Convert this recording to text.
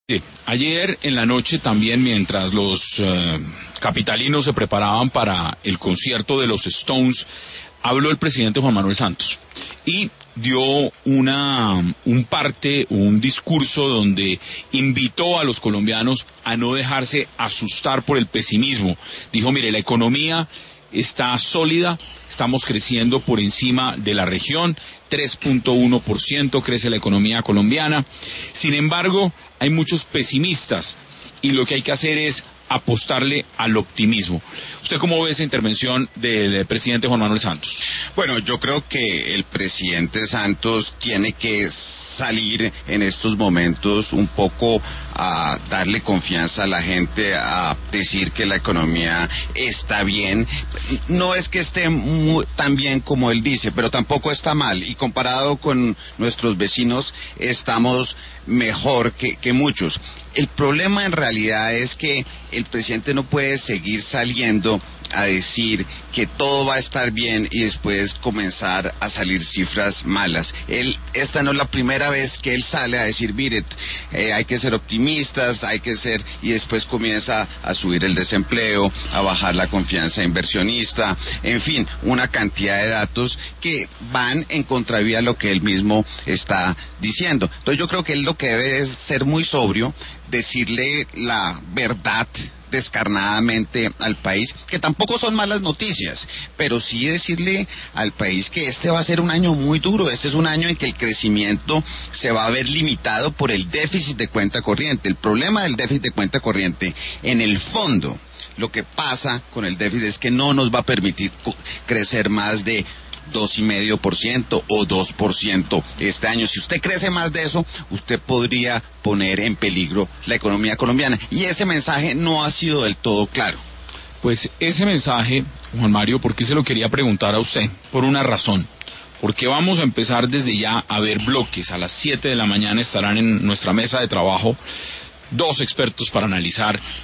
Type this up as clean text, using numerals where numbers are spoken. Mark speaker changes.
Speaker 1: Sí, ayer en la noche también, mientras los capitalinos se preparaban para el concierto de los Stones, habló el presidente Juan Manuel Santos y dio un discurso donde invitó a los colombianos a no dejarse asustar por el pesimismo. Dijo, mire, la economía está sólida, estamos creciendo por encima de la región, 3.1% crece la economía colombiana. Sin embargo, hay muchos pesimistas y lo que hay que hacer es apostarle al optimismo. ¿Usted cómo ve esa intervención del presidente Juan Manuel Santos?
Speaker 2: Bueno, yo creo que el presidente Santos tiene que salir en estos momentos un poco a darle confianza a la gente, a decir que la economía está bien. No es que esté tan bien como él dice, pero tampoco está mal. Y comparado con nuestros vecinos, estamos mejor que muchos. El problema en realidad es que el presidente no puede seguir saliendo a decir que todo va a estar bien y después comenzar a salir cifras malas. Esta no es la primera vez que él sale a decir, mire, hay que ser optimistas, y después comienza a subir el desempleo, a bajar la confianza inversionista, en fin, una cantidad de datos que van en contravía a lo que él mismo está diciendo. Entonces yo creo que él lo que debe es ser muy sobrio, decirle la verdad descarnadamente al país, que tampoco son malas noticias, pero sí decirle al país que este va a ser un año muy duro. Este es un año en que el crecimiento se va a ver limitado por el déficit de cuenta corriente. El problema del déficit de cuenta corriente, en el fondo, lo que pasa con el déficit es que no nos va a permitir crecer más de 2,5% o 2% este año. Si usted crece más de eso, usted podría poner en peligro la economía colombiana. Y ese mensaje no ha sido del todo claro.
Speaker 1: Pues ese mensaje, Juan Mario, ¿por qué se lo quería preguntar a usted? Por una razón. Porque vamos a empezar desde ya a ver bloques. A las 7 de la mañana estarán en nuestra mesa de trabajo 2 expertos para analizar